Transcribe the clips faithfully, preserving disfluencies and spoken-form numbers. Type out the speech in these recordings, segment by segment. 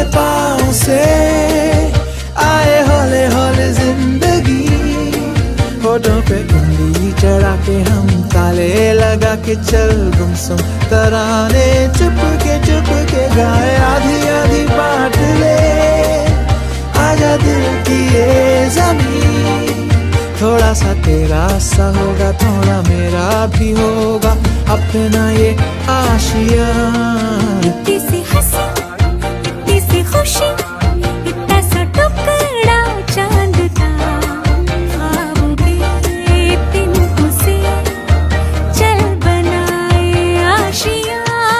पाँव से आए हौले हौले जिंदगी, होठों पे कुंडी चढ़ा के हम ताले लगा के चल गुमसुम तराने चुप के चुप के गाए, आधी आधी बांट ले आजा दिल की ये ज़मीन, थोड़ा सा तेरा सा होगा थोड़ा मेरा भी होगा अपना ये आशिया। इतनी सी हंसी इतनी सी खुशी इतना सा टुकड़ा चांद का, ख्वाबों के तिनकों से चल बनाए आशिया।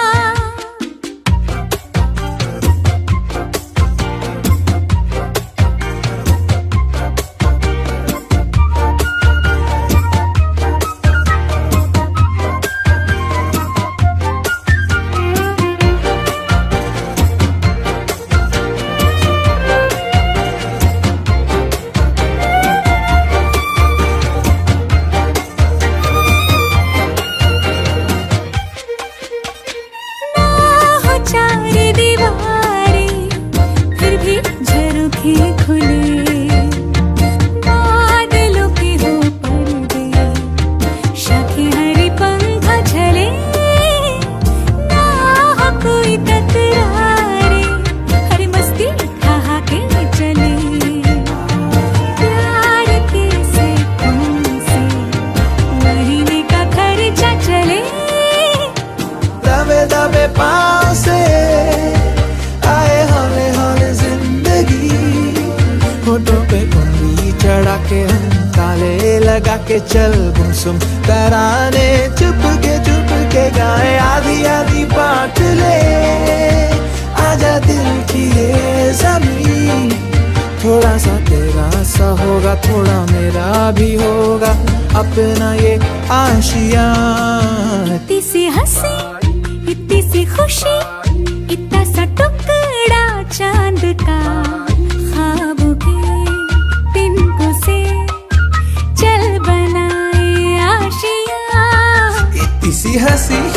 चार दीवारें फिर भी झरोखे खुले, बादलों के हो पर्दे शाखे हरी पंखा झले, ना हो कोई तकरारे हरी मस्ती खा के चले, प्यार के सैकों से महीने का खर्चा चले। दबे दबे पाँव से आए हौले हौले जिंदगी, होठों पे कुंडी चढ़ा के हम ताले लगा के चल गुमसुम तराने चुप के चुप के गाए, आधी आधी बांट ले आजा दिल की ये ज़मीन, थोड़ा सा तेरा सा होगा थोड़ा मेरा भी होगा अपना ये आशिया। इतनी सी हंसी इतनी सी खुशी इतना सा टुकड़ा चांद का, ख्वाबों के तिनकों से चल बनाए आशिया। इतनी सी हंसी